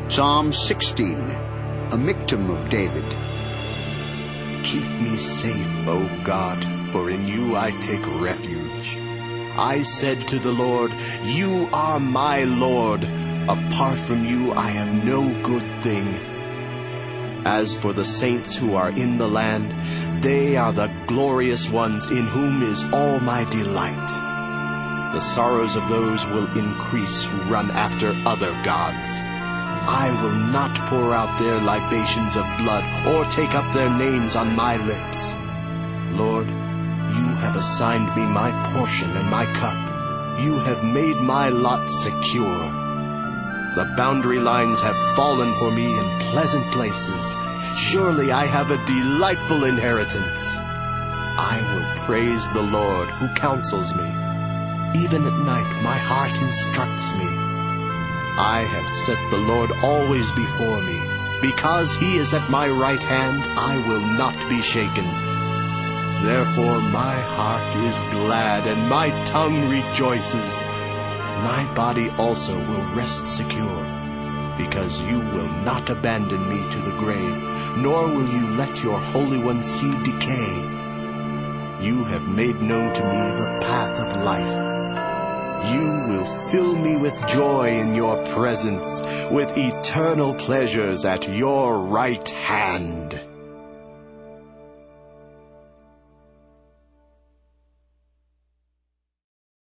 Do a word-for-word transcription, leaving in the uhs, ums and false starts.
Psalm sixteen, a Miktam of David. Keep me safe, O God, for in you I take refuge. I said to the Lord, you are my Lord. Apart from you I have no good thing. As for the saints who are in the land, they are the glorious ones in whom is all my delight. The sorrows of those will increase who run after other gods. I will not pour out their libations of blood or take up their names on my lips. Lord, you have assigned me my portion and my cup. You have made my lot secure. The boundary lines have fallen for me in pleasant places. Surely I have a delightful inheritance. I will praise the Lord who counsels me. Even at night my heart instructs me. I have set the Lord always before me. Because he is at my right hand, I will not be shaken. Therefore my heart is glad and my tongue rejoices. My body also will rest secure, because you will not abandon me to the grave, nor will you let your Holy One see decay. You have made known to me the path of life. You will fill me with joy in your presence, with eternal pleasures at your right hand.